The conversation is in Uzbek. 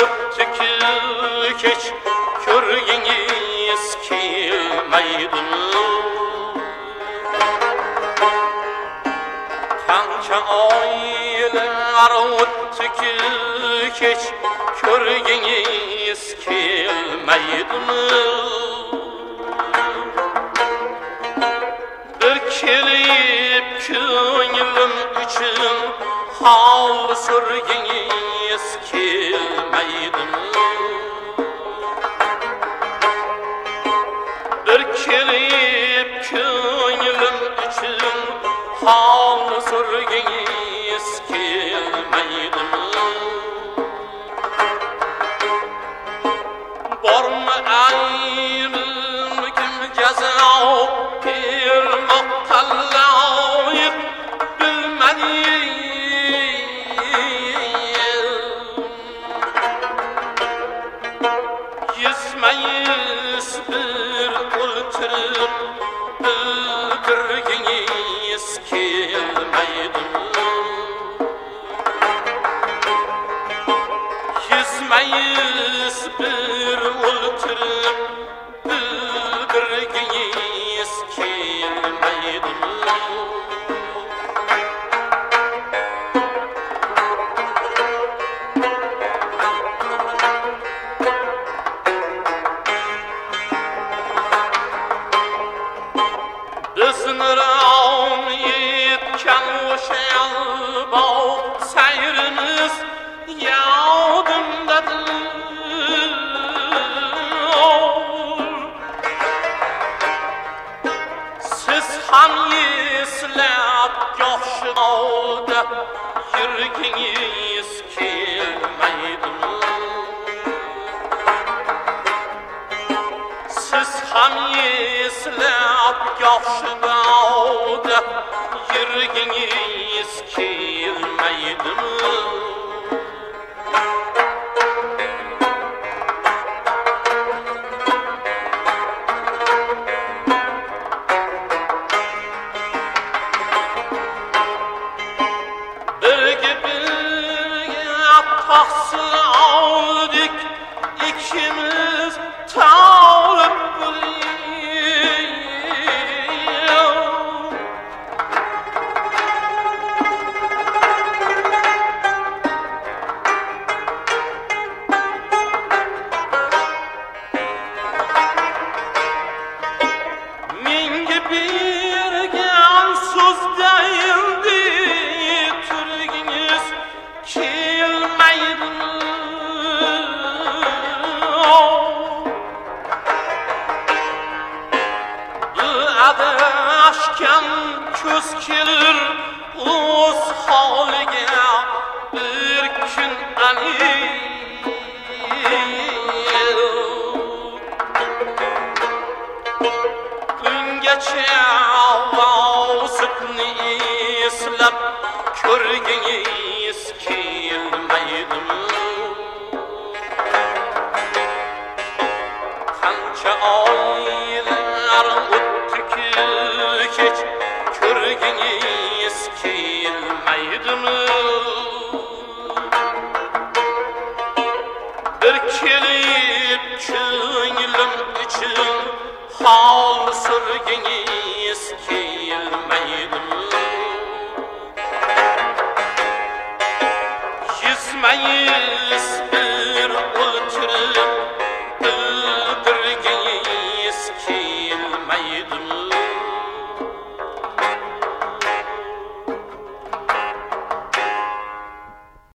o'tdi kech ko'rgingiz kelmaydimi? Qancha oylar o'tdi kech ko'rgingiz kelmaydimi? Bir kelib ko'nglim uchun hol so'rgingiz kelmaydimi? Bir kelib ko'nglim uchun hol so'rgingiz kelmaydimi? Bormi aybim jazo bermoqqa loyiq bilmadim. Yuzma-yuz bir o'ltirib bildirgingiz kelmaydimi? Yuzma-yuz bir o'ltirib bildirgingiz kelmaydimi? Bizni rom yetgan o'sha yalboq sayrimiz yodimdadir. Siz ham eslab yoshida yurgingiz kelmaydimi? Siz ham eslab yoshida yurgingiz kelmaydimi? Tahsil aldık ikimiz talip bulayım. Mingi birgen söz değildi türginiz kelmaydimi? Adashgan ko'z kelir o'z holiga bir kun aniq. Bungacha ovozini eslab ko'rgingiz kelmaydimi? Qancha oylar o'tdi kech ko'rgingiz kelmaydimi?